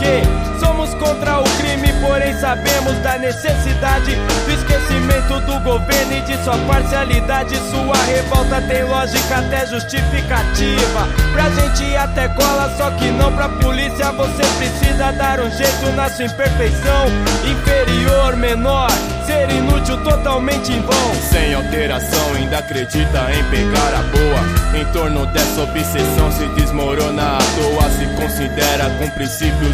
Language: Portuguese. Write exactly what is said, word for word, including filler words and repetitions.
porque somos contra o crime, porém sabemos da necessidade do esquecimento do governo e de sua parcialidade. Sua revolta tem lógica até justificativa. Pra gente até cola, só que não pra polícia. Você precisa dar um jeito na sua imperfeição. Inferior, menor, ser inútil, totalmente em vão. Sem alteração, ainda acredita em pegar a boa. Em torno dessa obsessão se desmorona à toa. Se considera com princípios